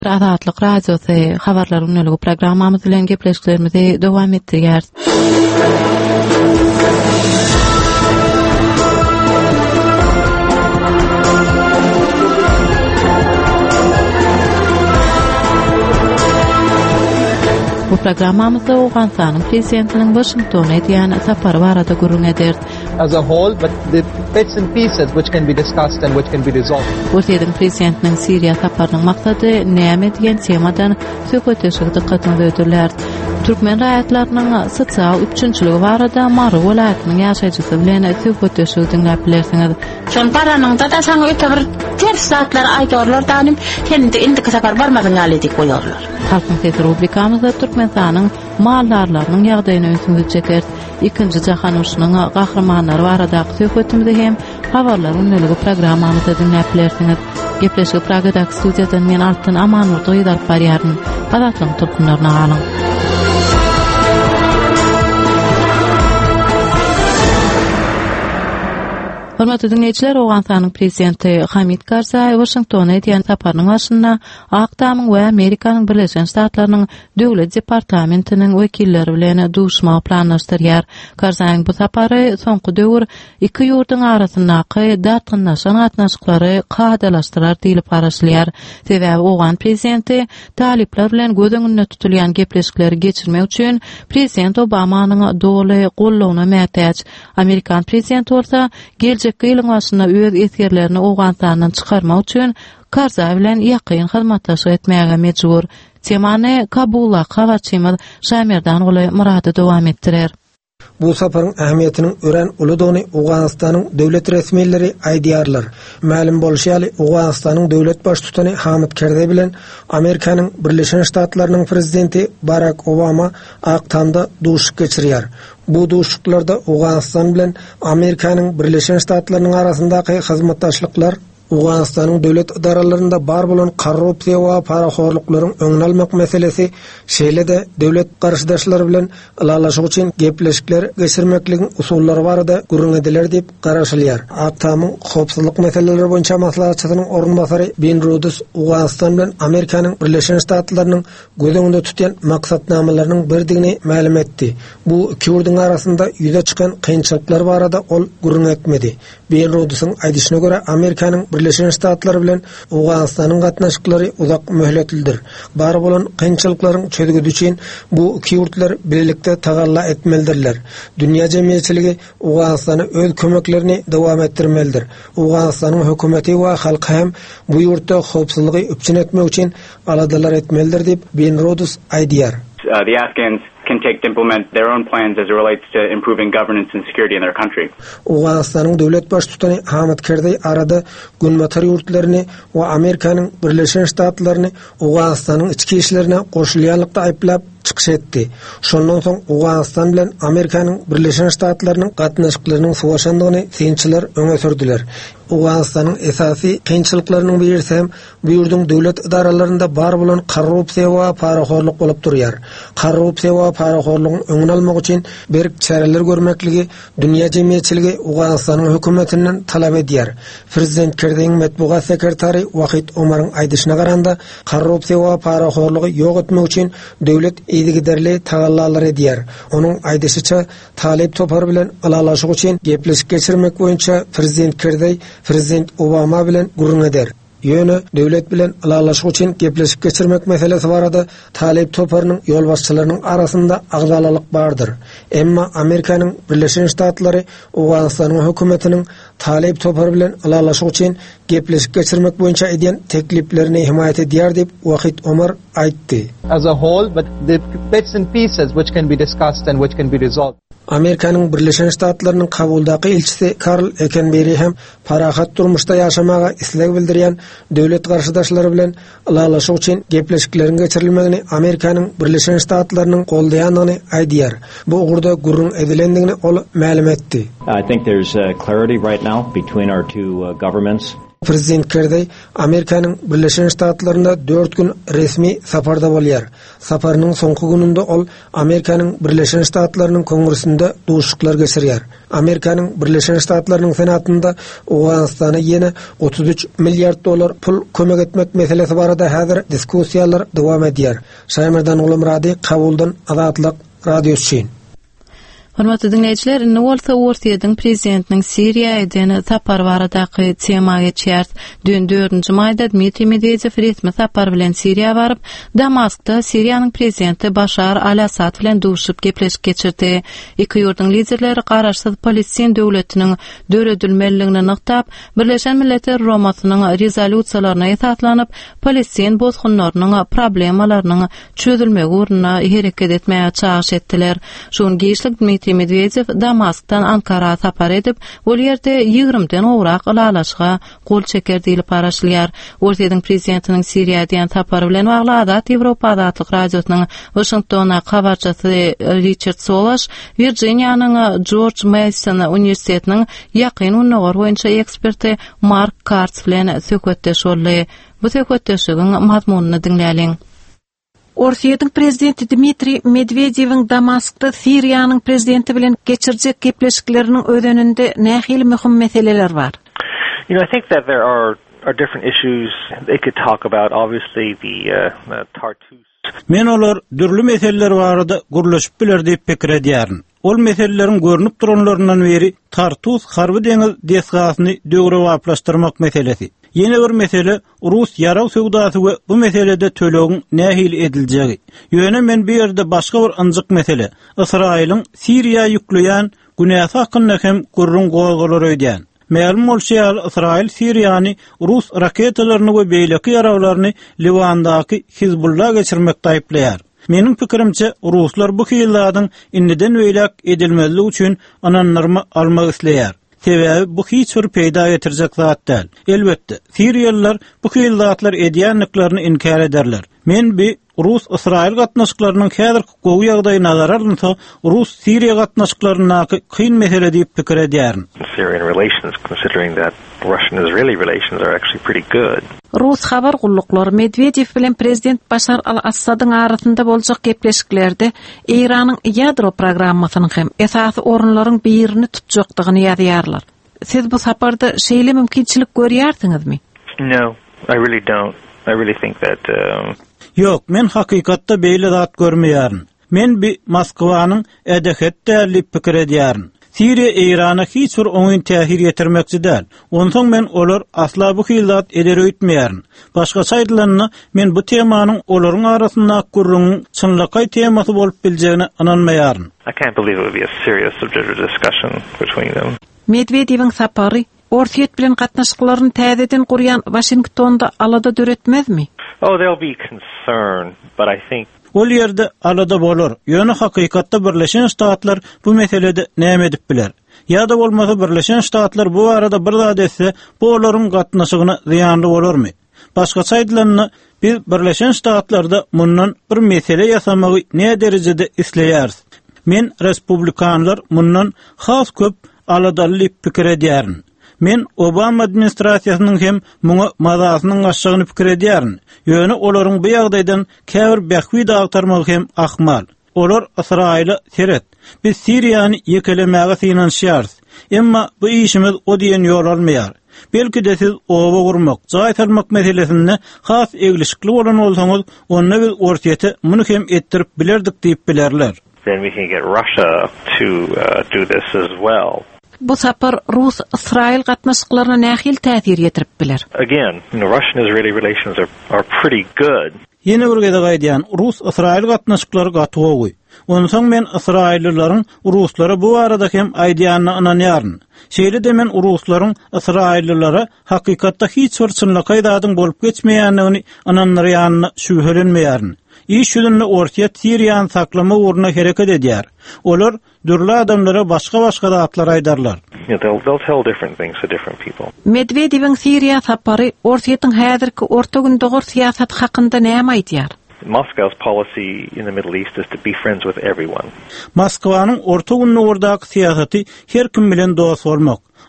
Azatlyk radiosu habarlaryň ýönelik programmamyz bilen gepleşiklerimizi dowam etdirýär. Bu programmamyzda Awganistanyň prezidentiniň Washingtona edýän sapary barada gurrun eder. As a whole, but the bits and pieces which can be discussed and which can be resolved. Türkiýeň prezidentiniň Siriýa saparynyň maksady näme diýen temadan söhbetleşik dikkatyny öýdürler. Türkmen raýatlarynyň sosial üçinçiligi barada Mary welaýatynyň ýaşaýjysy bilen söhbetleşik dinläp bilersiňiz. Şol baranyň da saňa öte bir ters saatlar aýdyrlar danym kendi indi sapar barmagyň ýalydyk bolýarlar. Halkyň Sesi rubrikamyzda Türkmenistanyň mallarlarynyň ýagdaýyny öňsüňiz çeker. İkinci jahan uruşunyň gahramanlary baradaky söhbetimizi hem habarlaryň ýönelik programmamyzda dinläp bilersiňiz. Gepleşik Pragadaky studiýadan men Altyn Amanur doýdap barýaryn. Azatlyň turkunlaryna galyň. Hormatly dinleýijiler, Awganistanyň prezidenti Hamid Karzai Washingtona edýän saparynyň başynda Akdamyň we Amerikanyň Birleşen Ştatlarynyň döwlet departamentiniň wekilleri bilen duşma planlaşdyrýar. Karzaiň bu sapary soňky döwür iki ýurduň arasyndaky dartynlaşan gatnaşyklary gadalaşdyrar diýilip garaşylýar. Sebäbi Awgan prezidenti talipler bilen göz öňünde tutulýan gepleşikleri geçirmek üçin prezident Obamanyň doly gollawyna mätäç. Amerikan prezidenti bolsa gelecek ýylyň başynda öz etgerlerini Awganistandan çykarmak üçin Karzai bilen ýakyn hyzmatdaşlyk etmäge mejbur. Temany Kabula Kawaçymyz Şamerdan goly murady dowam etdirer. Bu saparyň ähmiýetiniň ören uludygyny Awganistanyň döwlet resmiýetleri aýdýarlar. Ma'lum bolýarly, Awganistanyň döwlet baş tutany Hamid Karzai bilen Amerikanyň Birleşen Ştatlarynyň prezidenti Barack Obama Aktamda duşuk geçirýär. Bu duşuklarda Awganistan bilen Amerikanyň Birleşen Ştatlarynyň arasyndaky hyzmatdaşlyklar Awganistanyň döwlet idaralarynda bar bolan korrupsiýa we paraxorlyklaryň öňüne almak meselesi şeýle-de döwlet garşydaşlary bilen alalaşyk üçin gepleşikler geçirmekligiň usullary barada gurrun ediler diýip garaşylýar. Aktamyň howpsuzlyk meseleleri boýunça maslahatçysynyň orunbasary Ben Rhodes Awganistan bilen Amerikanyň Birleşen Ştatlarynyň göz öňünde tutýan maksatnamalarynyň birdigini ma'lum etdi. Bu iki ýurduň arasynda ýüze çykan kynçylyklar barada ol gurrun etmedi. Ben Rhodesyň aýdyşyna görä Amerikanyň Birleşen Ştatlar bilen Awganistanyň gatnaşyklary uzak möhletlidir. Bar bolan kynçylyklaryň çözügi üçin bu iki ýurtlar birlikde tagalla etmelidirler. Dünýä jemgyýetçiligi Awganistana öz kömeklerini dowam etdirmelidir. Awganistanyň hökümeti we halky hem bu ýurtda howpsuzlygy üpçün etmek üçin aladalar etmelidir diýip Ben Rhodes aýdýar. The Afghans can take to implement their own plans as it relates to improving governance and security in their country. Awganistanyň döwlet baş tutany Hamid Karzai arada günmatar ýurtlaryny we Amerikanyň Birleşen Ştatlaryny Awganistanyň içki işlerine goşulýanlykda aýplap çykyş etdi. Şondan soň Awganistan bilen Amerikanyň Birleşen Ştatlarynyň gatnaşyklarynyň sowaşandygyny synçylar öňe sürdüler. Awganistanyň esasy kynçylyklarynyň birisi hem bu ýurduň döwlet idaralarynda bar bolan korrupsiýa we paraxorlyk bolup durýar. Korrupsiýa we paraxorlygyň öňüne almak üçin berk çäreler görmekligi dünýä jemgyýetçiligi Awganistanyň hökümetinden talap edýär. Prezident Karzaiň matbuat sekretary Wahid Omaryň aýdyşyna garanda korrupsiýa we paraxorlygy ýok etmek üçin döwlet ýygyderli tagallalar edýär. Onuň aýdyşyça talep topar bilen alalaşyk üçin gepleşik geçirmek boýunça prezident Karzai Prezident Obama bilen gurrun eder. Ýöne döwlet bilen alalaşyk üçin gepleşip geçirmek meselesi barada talep toparynyň ýolbaşçylarynyň arasynda agdalalyk bardyr. Emma Amerikanyň Birleşen Ştatlary Awganistanyň hökümetiniň talep topary bilen alalaşyk üçin gepleşip geçirmek boýunça edýän tekliplerini himayet edýär diýip Wahid Omar aýtdy. As a whole, but the bits and pieces which can be discussed and which can be resolved. Amerikanyň Birleşen Ştatlarynyň kabuldaky elçisi Karl Ekenberry hem parahat durmuşda ýaşamaga isleg bildirýän döwlet garşydaşlary bilen alalaşyk üçin gepleşikleriň geçirilmegini Amerikanyň Birleşen Ştatlarynyň goldaýandygyny aýdýar. Bu ugurda gurrun edilendigini ol ma'lum etdi. I think there's clarity right now between our two governments. Prezident Kerdey Amerikanın Birleşen Ştatlarında 4 gün resmi saparda bolýar. Saparının soňky gününde ol Amerikanın Birleşen Ştatlarının Kongresinde duşuklar geçirýär. Amerikanın Birleşen Ştatlarının Senatında Owganistana ýene 33 milyard dolar pul kömek etmek meselesi barada häzir diskussiýalar dowam edýär. Şaýmerdan Ulumrady kabuldan Azatlyk radiosyň. Hormatly dinleýijiler, Nowolsa Worthyň prezidentiniň Siriýadan tapar baradaky temaga geçýär. Dün 4-nji maýda Dmitri Medvedev resmi tapar bilen Siriýa baryp, Damaskda Siriýanyň prezidenti Bashar al-Assad bilen duşup gepleşip geçirdi. Iki ýurduň liderleri garaşsyz Palestin döwletiniň döredilmeligini nyktap, Birleşen Milletler Romasynyň rezolýusiýalaryna ýatatlanyp, Palestin bozgunlarynyň problemalarynyň çözülmegi ugruna hereket etmäge çağrış etdiler. Şoň geçlik Dmitri Medvedev Damaskdan Ankara sapar edip, ol ýerde 20den owrak alalaşyga gol çeker diýilip paraşylýar. Ortaýyň prezidentiniň Siriýadan sapary bilen baglanat Ýewropa Azatlyk radiosynyň Washingtona habarçysy Richard Solas, Virginiýanyň George Mason Uniwersitetiniň ýakyn unugar boýunça eksperti Mark Karts bilen söhbetdeş boldy. Bu söhbetdeşigiň mazmunyny dinläliň. Ortaýyň prezidenti Dmitri Medvedewiň Damaskda Siriýanyň prezidenti bilen geçirjek gepleşikleriniň ödeninde nähili möhüm meseleler bar. You know, I think that there are different issues they could talk about. Obviously, the Tartus. Men olar dürli meseleler barada gurlaşyp biler diýip pikir edýärin. Ol meselelerin görünüp duranlarından beri Tartus harby deňiz desgasyny döwre waplaşdyrmak meselesi. Yeni bir mesele Rus yaraw söwdasy we bu meselede tölegiň nähil ediljegi. Ýöne men bir ýerde başga bir anjyk mesele. Israýylyň Siriýa ýükleýän günäsi hakynda hem gurrun gowgalar öýdän. Ma'lum bolşýar Israýil Siriýany Rus raketalaryny we beýleki ýarawlaryny Liwandaky Hizbullah geçirmekde aýplaýar. Menin pikirimçe Ruslar bu hyýladyň indiden beýlek edilmezligi üçin ananlarmy almak isleýär. Sebäbi bu hiç bir peýda getirjek zat däl. Elbetde, Siriýalılar bu hyýlatlar edýänliklaryny inkar ederler. Men bir Rus-Israýil gatnaşyklarynyň häzirki gowy ýagdaýyna nazar alynsa, Rus-Siriýa gatnaşyklarynyň kyn mesele diýip pikir edýärin. Syrian relations, considering that Russian-Israeli relations are actually pretty good. Rus habar gullukları Medvedev bilen prezident Bashar al-Assad'ın arasında boljak gepleşiklerde İran'ın ýadro programmasynyň hem esasy orunlaryň birini tutjakdygyny ýazýarlar. Siz bu saparda şeýle mümkinçilik görýärsiňizmi? No, I really don't. I really think that Yok, men hakykatda beýle zat görmeýärin. Men bir Moskwanyň edehet däli pikir edýärin. Siriýa Irana hiç bir oňun täsir ýetirmekçi däl. Ondan men olar asla bu hyýlat eder öýtmeýärin. Başga saýdylanyna men bu temanyň olaryň arasynda gurrun çynlykay temasy bolup biljegine inanmaýaryn. I can't believe it would be a serious subject of discussion between them. Medvedewiň sapary Ortaýyt bilen gatnaşyklaryny täzeden gurýan Washingtonda alada döretmezmi? Oh, there'll be concern, but I think ol ýerde alada bolar. Ýöne hakykatda Birleşen Ştatlar bu meselede näme edip biler? Ýa-da bolmasa Birleşen Ştatlar bu arada bir zat etse, bu olaryň gatnaşygyna ziýanly bolarmy? Başga saýdylanyna biz Birleşen Ştatlarda mundan bir mesele ýasamagy ne derejede isleýäris? Men respublikanlar mundan has köp aladaly pikir edýärin. Men Obama administrasiýasynyň hem muňa mazasynyň aşagyny pikir edýärin. Ýöne olaryň bu ýagdaýdan käbir bähwi dagtarmagy hem ahmal. Olar Israýyla seret. Biz Siriýany ýekelemäge synanşýarys. Emma bu işimiz o diýen ýol almaýar. Belki de siz oba gurmak, jaý salmak meselesinde has eglislikli bolan bolsaňyz, onda biz ortaýyta muny hem etdirip bilerdik diýip bilerler. then we can get Russia to do this as well. Bu sapar Rus-Israýil gatnaşyklaryna nähil täsir ýetirip biler. Again, Russian-Israeli relations are pretty good. Yine bir gede gaýdýan Rus-Israýil gatnaşyklary gaty gowy. Ondan men Israýillilaryň Ruslara bu arada hem aýdýanyna inanýaryn. Şeýle de men Ruslaryň Israýillilara hakykatda hiç bir çynlyk dadyň bolup geçmeýänligini inanýaryn, şüphelenmeýäryn. İş ýolunda ortaýa Siriýany saklama ugruna hereket edýär. Olar dürli adamlara başga zatlar aýdarlar. They'll tell different things to different people. Medvedewiň Siriýa sapary ortaýytyň häzirki orta gündäki siýasat hakynda näme aýdýar? Moscow's policy in the Middle East is to be friends with everyone. Moskwanyň orta gündäki siýasaty her kim bilen dost bolmak.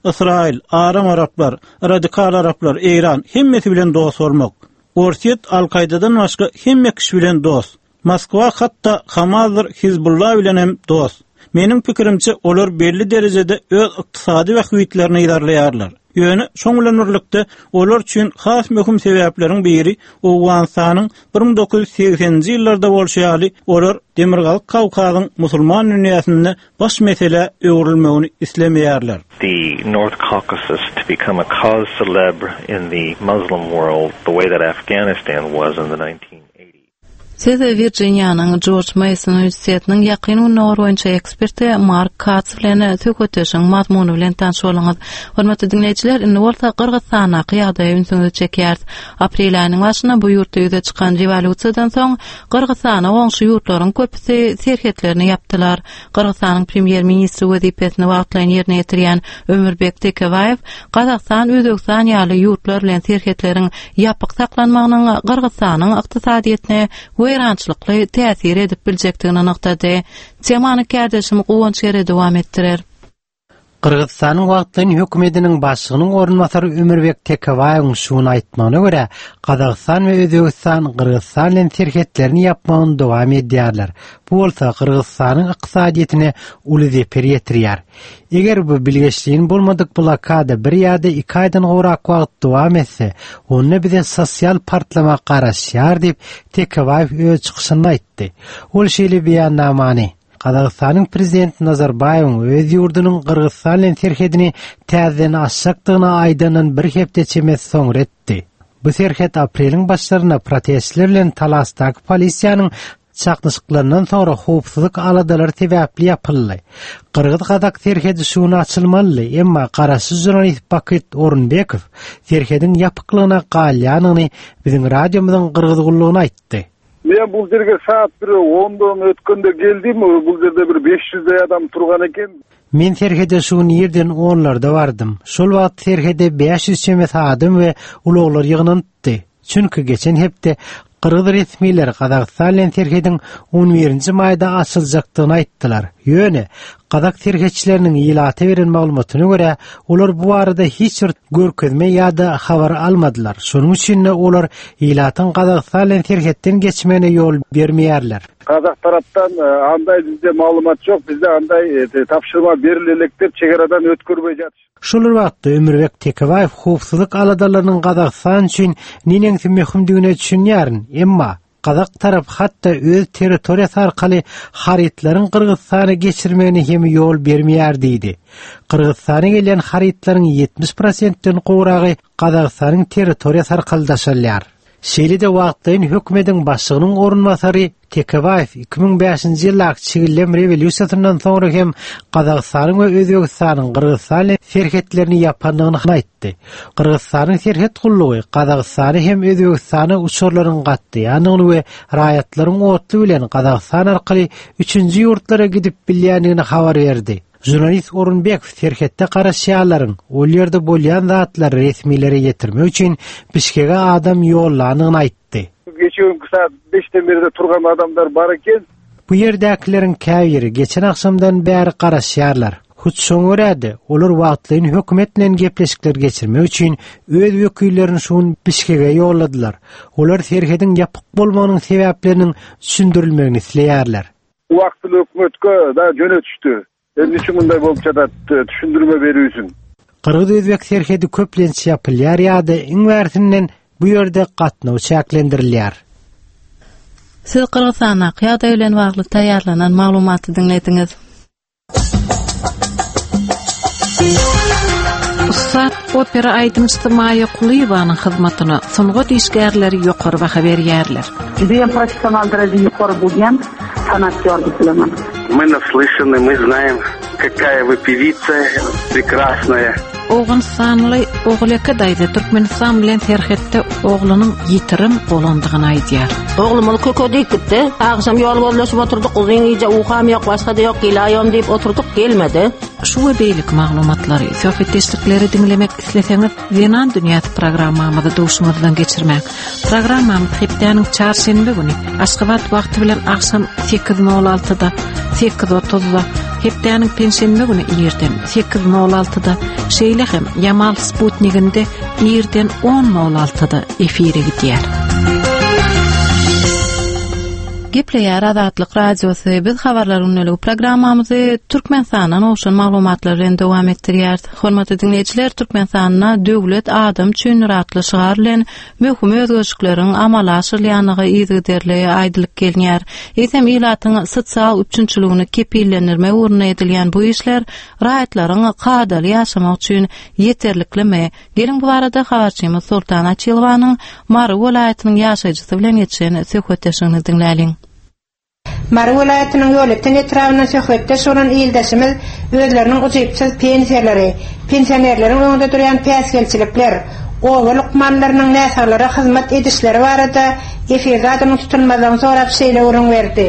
İsrail, Aram Araplar, radikal Araplar, İran hemmeti bilen dost bolmak. Orset Al-Qayda'dan başga hemme kişi bilen dost. Moskva hatta Hamas'dır, Hizbullah bilen hem dost. Mening pikirimçe olar belli derecede öz iqtisadi we hüwitlerini idarlaýarlar. Ýöne şoňlanyrlykda olar üçin has möhüm sebäplerin biri Owganstanyň 1980-nji ýyllarda bolşaýaly olar Demirgalyk Kawkazyň musulman dünýäsinde baş mesele öwrülmegini islemeýärler. The North Caucasus to become a cause célèbre in the Muslim world the way that Afghanistan was in the 1980s. Siz Virginia'nın George Mason Üniversitetining ýakyn unnur boýunça eksperti Mark Katz bilen söhbetleşiň mazmuny bilen tanışýarlyňyz. Hormatly dinleýijiler, indi bolsa Kyrgyzstana ýagdaýy ünsüňizi çekýär. Aprel aýynyň başynda bu ýurtda ýüze çykan rewolýusiýadan soň Kyrgyzstana oňşy ýurtlaryň köpüsi serhetlerini ýapdylar. Kyrgyzstanyň premier ministri wezipesini wagtlaýan ýerine ýetirýän Ömürbek Tekebaew, Kazakystan, Özbegistan ýaly ýurtlar bilen serhetleriň ýapyk saklanmagynyň Kyrgyzstanyň ykdysadyetine wayrançlykly täsir edip biljekdigini noktady. Temany kärdeşim Gowunç ýere dowam etdirer. Kırgızstanyň wagtlyň hökümetiniň başlygynyň orunmasary Ömürbek Tekebaewyň şuny aýtmagyna görä, Kazakystan we Özbegistan Kırgızstan bilen serhetlerini ýapmagyny dowam edýärler. Bu bolsa Kırgızstanyň ykdysadyetine uly zeper ýetirýär. Eger bu bilgeçliğin bolmadyk blokada bir ýa-da 2 aýdan gowrak wagt dowam etse, onu bize sosial partlama garaşýar diýip Tekebaew öz çykyşynda aýtdy. Ol şeýle beýannamany Kazakstanyň prezidenti Nazarbayew öz ýurdunyň Kırgızstan bilen serhedini täzeden aşjakdygyna aýdandan bir hepde emes soňra etdi. Bu serhet apreliň başlaryna protestler bilen talasdaky polisiýanyň çaknyşyklaryndan soňra howpsuzlyk aladalar sebäpli ýapyldy. Kyrgyz-Kazak serhedi şuny açylmaly, emma garaşy jurnalist Bakyt Orunbekow serhedin ýapyklygyna galýanyny biziň radiomyzyň kyrgyzgullygyna aýtdy. Men bu yerge saat 10'dan ötkende geldim. Bu yerde bir 500 adam turgan eken. Men serhede şuny ýerden 10'larda bardym. Şol wagt serhede 500 çemes adam we ulaglar ýygnandy. Çünki geçen hepde Kırgız resmiler Kazakystan bilen serhediň 11-nji maýda açyljakdygyny aýtdylar. Ýöne Kazak serhetçileriniň ýylaty beren maglumatyna görä, olar bu arada hiç bir görkezme ýa-da habar almadylar. Şonuň üçin olar ýylatyň Kazakystan bilen serhetden geçmegine ýol bermeýärler. Kazak taraptan anday bizde maglumat ýok, bizde anday tapşyrma berilelekler çegaradan ötkürmej ýatýar. Şol wagtda Ömürbek Tekebaew howpsuzlyk aladalarynyň Kazakystan üçin nineňsi möhümdigine düşünýär, emma Kazak tarap hatta öz territoriýasy arkaly haritlaryň Kırgızstana geçirmegine hem ýol bermeýär diýdi. Kırgızstana gelen haritlaryň 70%-den gowragy Kazakstanyň territoriýasy arkaly daşalýar. Şeýle-de wagtlaryň hökümetiň başlygynyň orunmasary Tekebaew 2005-nji ýylda çigillem rewolýusiýasyndan soňra hem Kazakstanyň we Özbegistanyň Kırgızstan serhetlerini ýapanlygyny aýtdy. Kırgızstanyň serhet gullugy Kazakstany hem Özbegistany uçurlaryň gatdyýanyny we raýatlaryň otly bilen Kazakystan arkaly 3-nji ýurtlara gidip bilýändigini habar berdi. Jurnalist Orunbekow serhetde garaşýarlaryň ol ýerde bolýan zatlary resmiýlere ýetirmek üçin Bişkek'e adam ýollanyny aýtdy. Geçen saat 5'ten beri turgan adamlar bar eken. Bu ýerdäkilerin käbiri geçen akşamdan bäri garaşýarlar. Hut soňurady, olar wagtlaryň hökümet bilen gepleşikler geçirmek üçin öz wekillerini şuň Bişkek'e ýolladylar. Olar serhediň ýapyk bolmagynyň sebäplerini düşündirilmegini isleýärler. Wagtly hökümetke da jönetişdi. Niçin bunday bolup çatat düşündürme berýüsün? Kırgız-Özbek serhedi köplençi ýapylýar ýa-da iňwärsinden bu ýerde gatnaw çäklendirilýär. Siz Kırgyzstana ýagdaý bilen bagly taýýarlanan maglumaty dinlediňiz. Ustad opera aýdymçy Maýa Kulyewanyň hyzmatyna soňga diýişgärleri ýokary baha berýärler. Ben professional derejede ýokary bolýan sanatkör diplomam. Мы наслышаны, мы знаем, какая вы певица прекрасная. Owganstanly oglaka daýda Türkmenistan bilen serhetde oglunyň ýitirim bolandygyny aýdýar. Oglum ol köködik gitdi. Agşam ýol bollaşyp oturduk, uzyň iýje ukam ýok, başga da ýok, gilaýam diýip oturduk, gelmedi. Şu we beýlik maglumatlary, söhbetdeşlikleri dinlemek isleseňiz, Zenan Dünýäsi programmamyzda duşmazdan geçirmek. Programmam hepdeniň çarşembe güni Aşgabat wagty bilen akşam 8:06-da, 8:30-da Hepdäniň pensiýa güni ýerden 8:06-da şeýle hem Yamal Sputniginde ýerden 10:06-da efire gidýär. Gepleýär Azatlyk radiosy biz habarlar ünlüligi programmamyzy Türkmenistanyň oşan maglumatlar bilen dowam etdirýär. Hormatly dinleýijiler, Türkmenistanyna döwlet adam üçin ratly şygar bilen möhüm özgörçlikleriň amala aşyrylanyny ýygyderli aýdylyk gelýär. Esem ýylatyň sosial üçinçiligini kepillendirme urna edilýän bu işler raýatlaryň kadar ýaşamak üçin ýeterliklimi? Gelin bu arada habarçymyz Sultan Açylowanyň Mary welaýatynyň ýaşaýjysy bilen geçen söhbetleşigini dinläýin. Mary welaýatynyň ýölepden etrawyna söhbetdeş bolan ýyldaşymyz özleriniň uçypsyz pensionerleriň öňünde durýan päsgelçilikler, owa lukmanlarynyň näsalara hyzmat edişleri barada efirde adamyň tutulmadan sorap şeýle urun berdi.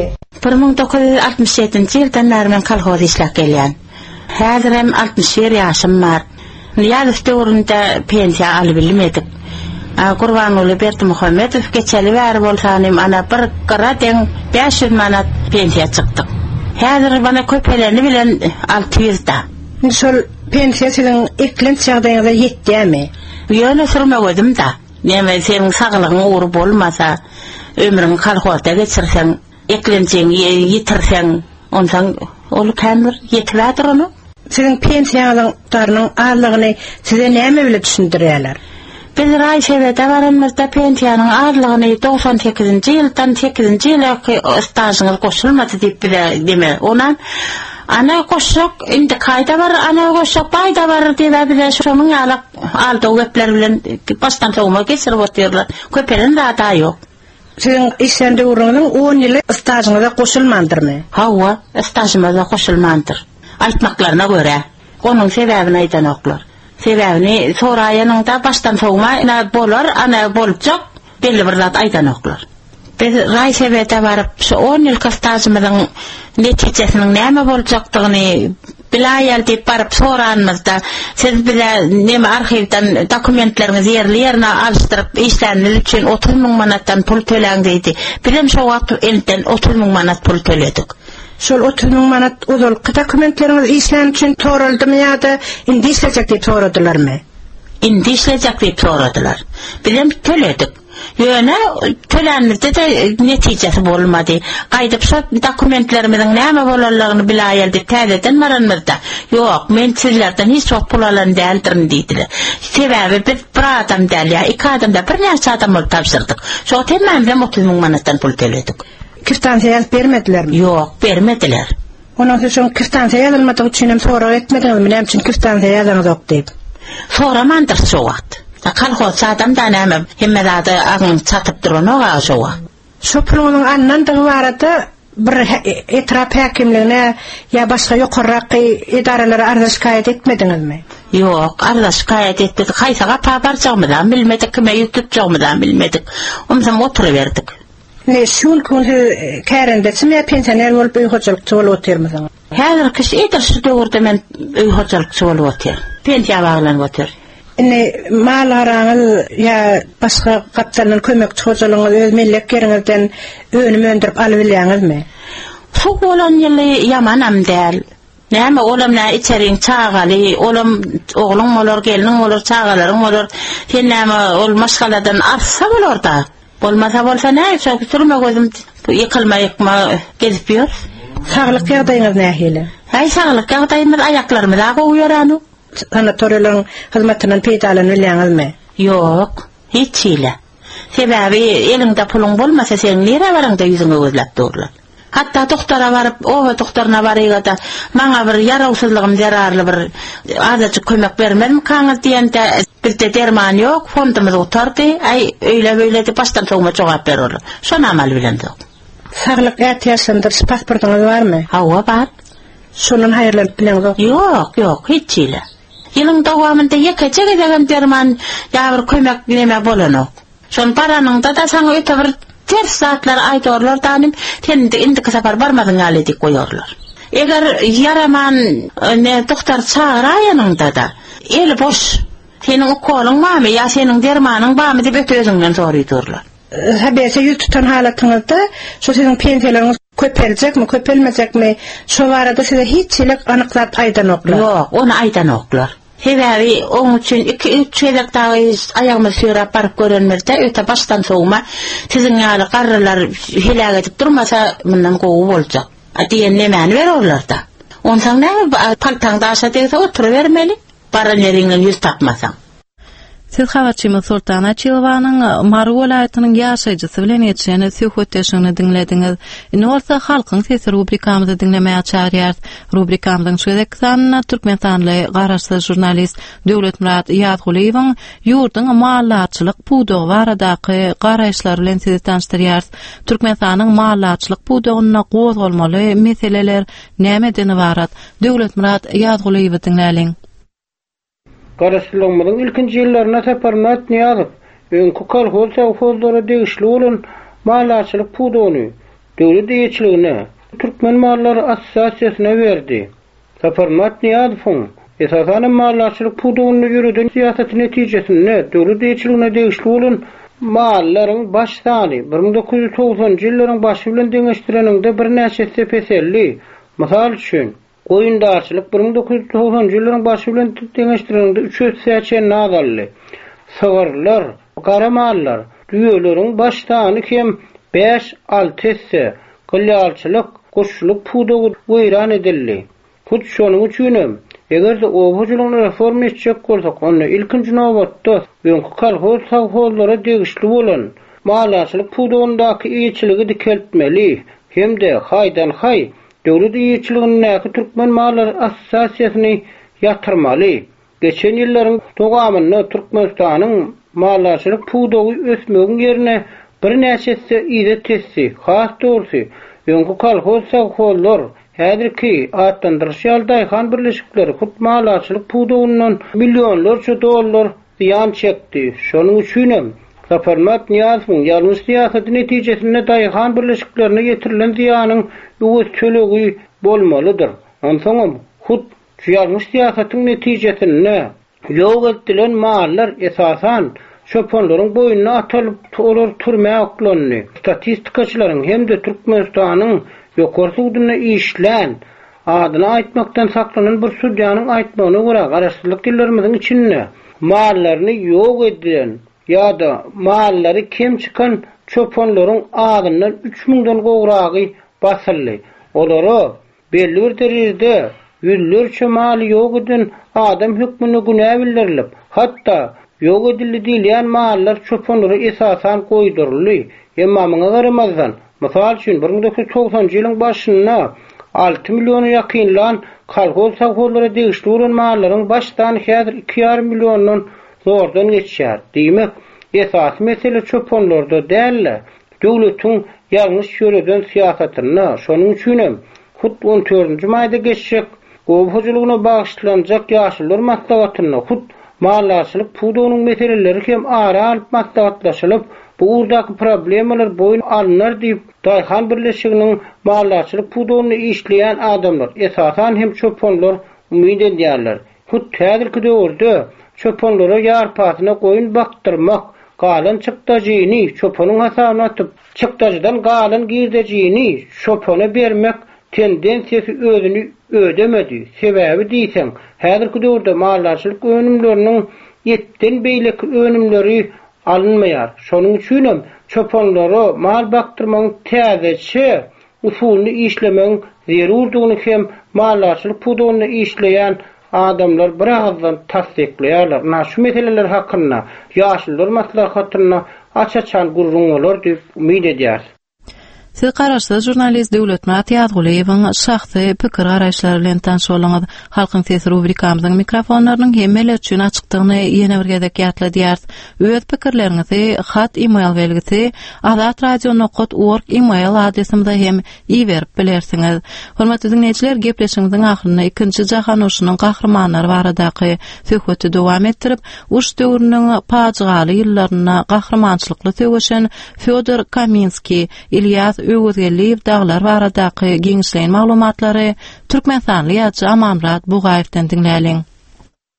1967-nji ýyldan bäri men kolhoz işläp gelýän. Häzir hem 61 ýaşym bar. Ýa-da döwründe pensiýa alyp bilmedik. Gurbanuly Berdimuhammedow geçeli bäri bolsanym ana bir garaden 500 manat pensiýa çykdyk. Häzir bana köpelerni bilen 600-da. Şol pensiýa siziň eklen çagdaýyňyza ýetdimi? Ýöne sürmegedim da. Näme seň saglygyň uğru bolmasa, ömrüň kolhozda geçirseň, eklençiň ýetirseň, ondan ol kämir ýetibädir onu. Siziň pensiýalaryň arlygyny size näme bilen düşündirýärler? Biz Raýşewede baranmazda pensiýanyň arlygyny 98-nji ýyldan 8-nji ýyla stajyňyz goşulmady diýip deme. Onan ana goşak indi kaýda bar, ana goşak baýda bar diýip bilen şonuň aldy gepler bilen başdan sowma geçirip oturýarlar. Köpelen da ýok. Siziň işende uranyň 10 ýyly stajyňyza goşulmandyrmy? Hawa, stajyňyza goşulmandyr. Aýtmaklaryna görä. Onuň sebäbini aýdanoklar. Sebäbini soraýanyň da başdan sowma bolar, ana boljak, belli bir zat aýdanoklar. Biz Raýşewede baryp şu 10 ýyl stajymyzyň netijesiniň näme boljakdygyny bilaýar diýip baryp soranmazda, siz bile näme arhivden dokumentlerinizi ýerli-ýerine alışdyryp işlänil üçin 30 000 manatdan pul töläň diýdi. Bilen şu wagt elden 30 000 manat pul töledik. Şol 30 000 manat uzalky dokumentleriniz işlän üçin toraldymy ýa-da indi işlejek diýip soradylarmy? Indi işlejek diýip soradylar. Bilen töledik. Ýöne tölenmizde de netijesi bolmady. Gaýdyp şu dokumentlerimiziň näme bolarlaryny bilaýar diýip täzeden baranmazda. Ýok, men sizlerden hiç çok pul alan däldirim diýdiler. Sebäbi biz bir adam däl ýa, iki adam da bir näçe adam bolup tapşyrdyk. Şo temmen bilen 30 000 manatdan pul töledik. Kiftansiýa bermedilermi? Ýok, bermediler. Onuň üçin kiftansiýa ýazylmadyk üçin hem sorak etmediňizmi, näme üçin kiftansiýa ýazyňyz diýip? Soramandyr şu wagt. Kolhoz adam da näme hemmedade agyň çatyp duranyga şu wagt. Şu pulunyň annandygy barada bir etrap häkimligine ýa başga ýokarraky idaralary arza şikaýet etmediňizmi? Ýok, arza şikaýet etdik. Haýsaga paparjagmydan bilmedik, kime ýetipjagmydan bilmedik. Ondan oturuverdik. Ne şol kundy kärendesmi pensioner bolup öýhoçylykçy bolup oturmasyň? Häzir kişi edirşi döwürde men öýhoçylykçy bolup otur. Pensiýa baglanıp otur. Ne malaraňyz ýa başga gaplardan kömekçi hojalyňyz öz millek geriňizden önüme öndürip alyp bilýäňizmi? Şu bolan ýyly ýamanam däl. Näme olamna içeriň çagaly, olam oglum bolar, geliniň bolar, çagalaryň bolar. Sen näme ol maşgaladan arsa bolar da. Bolmasa bolsa näme şo sürme gözüm ýykylma gezip ýör. Saglyk ýagdaýyňyz nähili? Haý saglyk ýagdaýymyz aýaklarymyz goýýar anu. Sanatoriýaryň hyzmatynyň peýdalany bilýäňizmi? Ýok, hiç ýyle. Sebäbi elinde puluň bolmasa sen nere baraňda ýüzüňe gözläp durlar. Hatta doktora baryp, owa doktoryna barýada maňa bir ýarawsyzlygym zararly bir azaçy kömek bermedimi kaňyz diýende bizde derman ýok, fondumyz otardy, ay öýle-öýle de başdan soňma jogap berýärler. Şonu amal bilendik. Saglyk ýatyşyndyr, pasportyňyz barmy? Hawa bar. Şonun haýyrlanyp bilenňiz? Ýok, hiç ýyle. Ýylyň dowamynda ýekejek degen derman ýa-bir kömek näme bolanok. Şon baranyň da saňa öte bir ters saatlar aýdorlar danym, tendi indi kasapar barmadyň ýaly diýip goýarlar. Eger yaraman ne doktor çağıraýanyňda da el boş, seniň okoluň barmy ýa seniň dermanyň barmy diýip öte özüňden soraýdyrlar. Habese ýüz tutan halatyňyzda şu siziň pensiýalaryňyz köpeljekmi, köpelmejekmi? Şu barada size hiççilik anyklap aýdanoklar. Yok, onu aýdanoklar. Hebebi onun için 2-3 çeyrek daha ayağımı sürüp barıp görünmürde öte baştan soğuma sizin ýaly garrylar helak edip durmasa bundan gowy boljak. Diýen nemeni berýärler da. Ondan näme paltaňda aşa degse oturuvermeli. Baraneriňden ýüz tapmasaň. Siz habarçymy Sultan Açylowanyň Mary welaýatynyň ýaşaýjysy bilen ýetişen söhbetleşigini diňlediňiz. Indi halkyň sesi rubrikamyzy diňlemäge çağırýar. Rubrikamyzyň şu ekranynda türkmen sanly garaşsyz jurnalist Döwletmurat Ýazguliýewiň ýurduň mallaçylyk pudogy baradaky garaşlary bilen sizi tanıştyrýar. Türkmen sanyň mallaçylyk pudogyna gozgalmaly meseleler nämeden ibarat? Döwletmurat Ýazguliýewi diňläliň. Garaşlygymyň ilkinji ýyllarynda Saparmat Niýazow öňkü kolhoz sowfozlara degişli bolan mallaçylyk pudogyny döwlet ýetçiligine Türkmen Mallary Assosiasiýasyna berdi. Saparmat Niýazow esasan mallaçylyk pudogyny ýürüden siýasaty netijesinde döwlet ýetçiligine degişli bolan mallaryň baş sany 1990-njy ýyllaryň başy bilen deňeşdireninde bir näçe sepeselli. Mysal üçin Goýundarçylyk 1990-njy ýyllaryň başy bilen deňeşdireninde 380 nazarly. Sawarlar, garamallar, düýeleriň baş sany kem 5-6 esse. Gylýalçylyk, goşulyk pudogy weýran edildi. Hut şonuň üçin eger-de owaçylygyny reforma etjek bolsak, onu ilkinji nowbatda öňkü kolhoz sowfozlara degişli bolan mallaçylyk pudogundaky ýetçiligi dikeltmeli. Hemde haýdan-haý döwlet ýetçiligine Türkmen Mallary Assosiasiýasyny ýatyrmaly. Geçen ýyllaryň dowamyny Türkmenistanyň mallaçylyk pudogy ösmegiň ýerine bir näçesi ýygy tessi, has dogry öňkü kolhoz sowfozlar häzirki atlandyryş ýaldaýhan birleşikleri hut mallaçylyk pudogyndan millionlarça dollar ziýan çekdi. Şonuň üçin Saparmat Niýazowyň ýalňyş siýasaty netijesinde daýhan birleşiklerine getirilen ziýanyň ýüz çölegi bolmalydyr. Onsoň hut ýalňyş siýasatyň netijesinde ýok edilen mallar esasan şoponlaryň boýuna atylyp olar türmäge oklandy. Statistikaçylaryň hemde Türkmenistanyň ýokary suwdyna işlän adyny aýtmakdan saklanan bir sudyanyň aýtmagyna görä garaşsyzlyk dillerimiziň içinde mallaryny ýok edilen ýa-da mallary kim çykan çoponlaryň adyndan 3000-den gowragy basyldy. Olary belli bir derejede ýüllerçe maly ýok eden adam hükmüne günä bildirilip, hatda ýok edildi diýilen mallar çoponlary esasan goýdurly. Emma muňa garamazdan, mysal üçin 1990-njy ýylyň başynda 6 million ýakynlan kolhoz sowfozlara degişli bolan mallaryň başdan häzir 2,5 millionyň zordan geçýär. Diýmek, esas mesele çoponlarda däl, döwletiň ýalňyş ýöreden siýasatyna. Şonuň üçin hut 14-nji maýda geçjek gowhujylygyna bagyşlanjak ýaşylar maslahatyna hut mallaçylyk pudogynyň meseleleri hem ara alyp maslahatlaşylyp bu urdaky problemler boyun alynar diýip daýhan birleşiginiň mallaçylyk pudogyny işleýän adamlar esasan hem çoponlar umyd edýärler. Hut häzirki döwürde çoponlara ýarpatyna goýun baktyrmak, galan çykdagyny çoponyň hasabyna atyp, çykdagydan galan girdejini çopona bermek tendensiýasy özüni ödemedi. Sebäbi diýsen, häzirki döwürde mallaçylyk önümleriniň ýetden beýleki önümleri alınmaýar. Şonuň üçin çoponlara mal baktyrmagyň täzeçe usulyny işlemeň zerurdygyny hem mallaçylyk pudogyny işleýän adamlar birazdan tasdikleýärler. Şu meseleler hakynda ýaşylar maslahatyna açaçan gurrunlar diýip umyd edýär. Siz garaşsyz jurnalist Döwletmurat Ýazguliýewiň şahsy pikir garaşlary bilen tanış bolaňyz. Halkyň sesi rubrikamyzyň mikrofonlarynyň hemmeler üçin açykdygyny ýene bir gezek ýatladýar. Öz pikirleriňizi hat email belgisi azatradionokot.org email adresimizde hem iýerip bilersiňiz. Hormatly dinleýijiler, gepleşigimiziň ahyryna 2-nji jahan urşunyň gahrymanlary baradaky söhbeti dowam etdirip, uruş döwrüniň pajygaly ýyllaryna gahrymançylykly söwüşen Fyodor Kaminski, Ilyas Öwürgeliýew daglar baradaky giňişleýän maglumatlary Türkmen sanly ýazgy Amanmurat Bugaýewden diňläliň.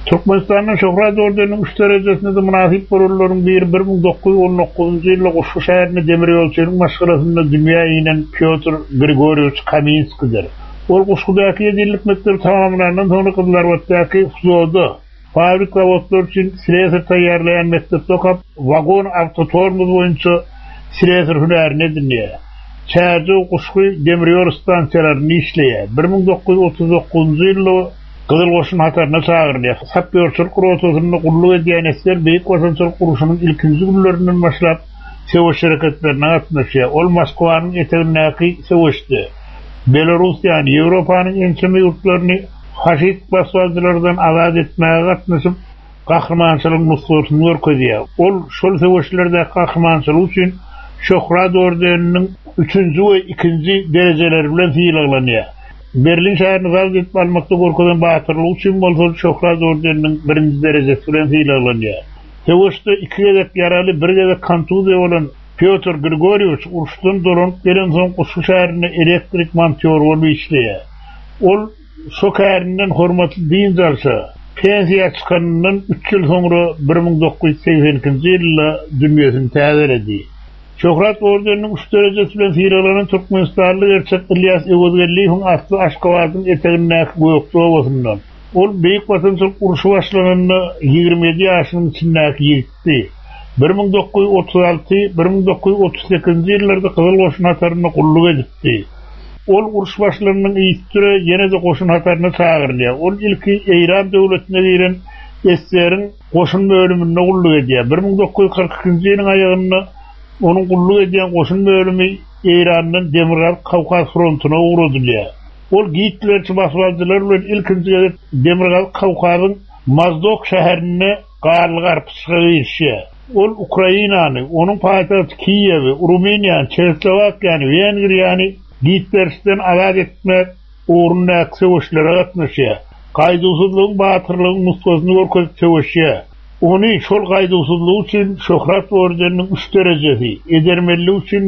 Türkmenistan'ın Şöhret Orderinin 3 derecesinde de münasip bolurlaryň biri 1919-njy ýylda Goşu şäherinde demir ýolçylyk maşgalasyna dünýä inen Pyotr Grigorievich Kaminskidir. Ol Goşudaky 7 ýyllyk mektebi tamamlanandan soňra Kızlarwatdaky Fuzoda fabrik zawodlar üçin sileser taýýarlayan mektepde okap wagon awtotormuz boýunça sileser hünärini dinleýär. Çäze Goşu demir ýol stansiýalaryny işleýär. 1939-njy ýylda Kızıl Goşun hatarına çağırılıyor. Sapyorçuluk rotasyny gulluq edýän esler Beýik Watançylyk guruşynyň ilkinji günlerinden başlap sewiş şereketlerine gatnaşýar. Ol Moskwanyň etegindäki sewişdi. Belarusiýany, Ýewropanyň ençeme ýurtlaryny faşist baswaldylardan azad etmäge gatnaşyp gahrmançylyk nusratyny görkezýär. Ol şol sewişlerde gahrmançylyk üçin Şöhret Orderiniň 3-nji we 2-nji derejeleri bilen fiýillanýar. Berlin şäherini azad etip almakda gorkadan batyrlyk üçin bolsa Şöhret Orderiniň 1-nji derejesi bilen fiýillanýar. Sewişde 2 gezek ýaraly, 1 gezek kontuziýa bolan Pyotr Grigorievich uruşdan dolanyp gelen soň Goşu şäherine elektrik monteur bolup işleýär. Ol şo şäherinden hormatly diň jarşa pensiýa çykanyndan 3 ýyl soňra 1982-nji ýylda dünýäsini täzeledi. Şöhret Orderiniň 3 derejesi bilen fiýillanan Türkmenistanly gerçek Ilyas Ewozgerliýewiň asly Aşgabatyň etegindäki Gökçe obasyndan. Ol Beýik Watançylyk guruşy başlananda 27 ýaşynyň içindäki ýigitdi. 1936-1938 ýyllarda Kızıl Goşun hataryna gulluq edipdi. Ol uruş başlananyň ýitire ýene de Goşun hataryna çağırylýar. Ol ilki Eýran döwletine giren SSR'in Goşun bölümine gulluq edýär. 1942-nji ýylyň aýagynda onuň gulluq edýän Goşun bölümi Eýranyň Demirgal Kawkaz frontyna uğradylýar. Ol Hitlerçi baswaldylar bilen ilkinji Demirgal Kawkazyň Mozdok şäherine garlyk arpyşyga girişýär. Ol Ukrainany, onuň paýtagty Kiýewi, Rumeniýany, Çeçoslowakiýany, Wengriýany Hitlerçiden azad etmek uğrundaky sewişlere gatnaşýar. Gaýdusuzlygyň batyrlygyň nusgasyny görkezip sewişýär. Ony şol gaýdusuzlygy üçin Şöhret Orderiniň 3 derejesi, edermellik üçin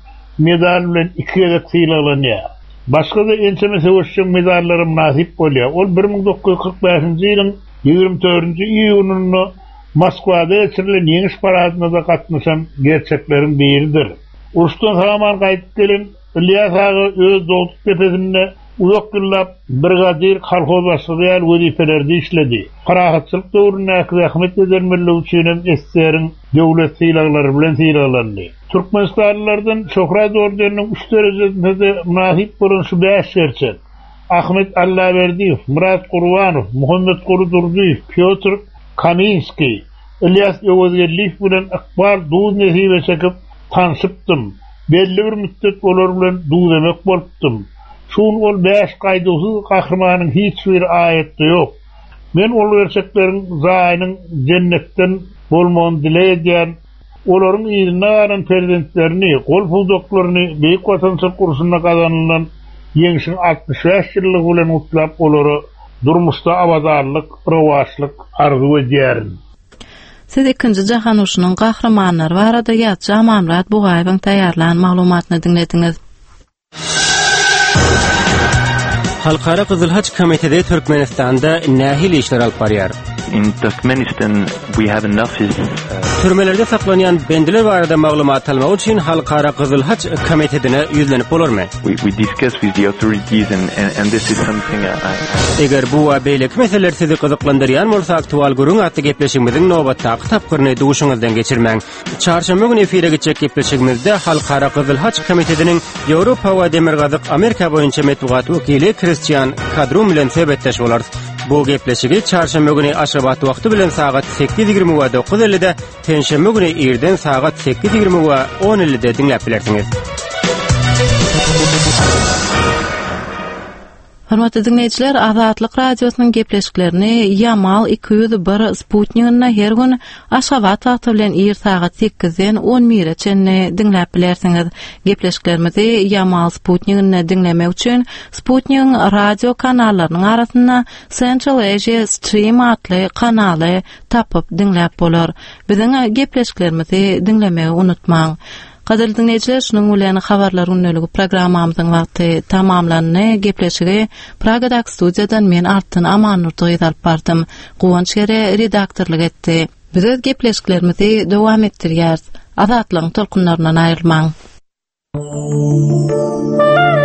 medal bilen 2 gezek fiýillanýar. Başga da ençeme sewişçiň medallary nasip bolýar. Ol 1945-nji ýylyň 24-nji iýunyny Moskwada geçirilen ýeňiş paradyna da gatnaşan gerçeklerin biridir. Uruşdan saman gaýdyp gelen Ilyas ağa öz dowluk tepesinde uzak ýyllap brigadir kolhoz başlygy ýaly wezifelerde işledi. Parahatçylyk döwründäki zähmet edermellik üçin SSR'in döwlet syýlaglary bilen syýralany. Türkmenistanlylardan Şöhret Orderiniň 3 derejesinde de münasip bolan şu 5 şerçet. Ahmet Allaverdiýew, Murat Gurbanow, Muhammed Gurudurdiýew, Pyotr Kaminski, Ilyas Ewozgerliýew bilen Iqbal Duz nesibe çekip tanışypdym. Belli bir müddet olar bilen duýdamak bolupdym. Şun ol 5 gaýdysyz gahrmanyň hiç bir aýetde ýok. Men ol gerçekleriň zaýynyň jennetden bolmagyny dileýän, olaryň ýylyna garan prezidentlerini, gol puldoklaryny Beýik Watançylyk guruşyna gazanylan ýeňişiň 65 ýyllyk bilen utlap olary durmuşda abadarlyk, rowaçlyk arzu edýärin. Siz 2-nji jahan uruşynyň gahrmanlary barada ýa-da Amamrat Bugaýewiň taýýarlanan maglumatyny dinlediňiz. Halkara Kızıl Haç Komitesi Türkmenistan'da nähil işler alyp barýar. In Turkmenistan, we have enough Türmelerde saklanyň bendiler barada maglumat almak üçin Halkara Kızıl Haç Komitesine ýüzlenip bolarmy? We discuss with the authorities and this is something Eger bu we beýleki meseleler sizi gyzyklandyrýan bolsa aktual gurun atly gepleşigimiziň nobatdaky tapgyryny duşuňyzdan geçirmäň. Çarşamba güni efire geçecek gepleşigimizde Halkara Kızıl Haç Komitesiniň Ýewropa we Demirgazyk Amerika boýunça metbuat wekili Christian Kadrum bilen sebetleş bolarys. Bu gepleşigi çarşamba güni aşabat wagty bilen saat 8:20 we 9:50-de, penşembe güni irden saat 8:20 we 10:50-de dinläp bilersiňiz. Hormatly dinleýijiler, Azatlyk radiosynyň gepleşiklerini Yamal 201 Sputnigyna her gün Aşgabat wagty bilen ir saat 8-den 11:00-çe dinläp bilersiňiz. Gepleşiklerimizi Yamal Sputnigyna dinlemek üçin Sputnik radio kanallarynyň arasynda Central Asia Stream atly kanaly tapyp dinläp bolar. Biziň gepleşiklerimizi dinlemegi unutmaň. Gaderly dinleyijiler, şunuň bilen habarlar unneligi programmamyzyň wagty tamamlandy. Gepleşigi Pragadak studiýadan men Artyn Amannurdy alyp bardym. Guwanç gere redaktorlyk etdi. Biz öz gepleşiklerimizi dowam etdirýäris. Azatlygyň tolkunlaryndan aýrylmaň.